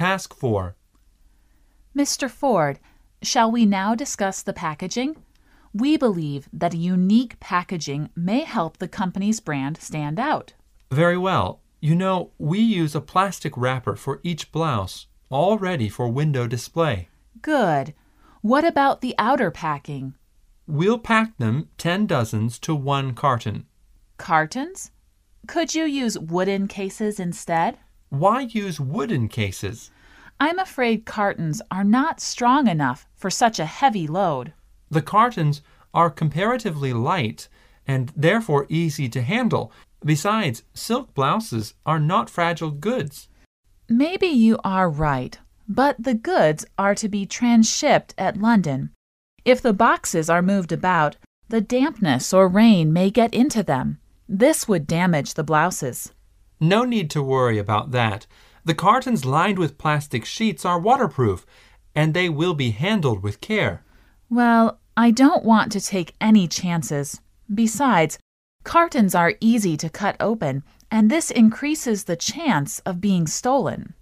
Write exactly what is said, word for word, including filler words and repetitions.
task for. Mister Ford, shall we now discuss the packaging? We believe that a unique packaging may help the company's brand stand out. Very well. You know, we use a plastic wrapper for each blouse, all ready for window display. Good. What about the outer packing? We'll pack them ten dozens to one carton. Cartons? Could you use wooden cases instead? Why use wooden cases? I'm afraid cartons are not strong enough for such a heavy load. The cartons are comparatively light and therefore easy to handle. Besides, silk blouses are not fragile goods. Maybe you are right, but the goods are to be transshipped at London. If the boxes are moved about, the dampness or rain may get into them. This would damage the blouses. No need to worry about that. The cartons lined with plastic sheets are waterproof, and they will be handled with care. Well, I don't want to take any chances. Besides, cartons are easy to cut open, and this increases the chance of being stolen.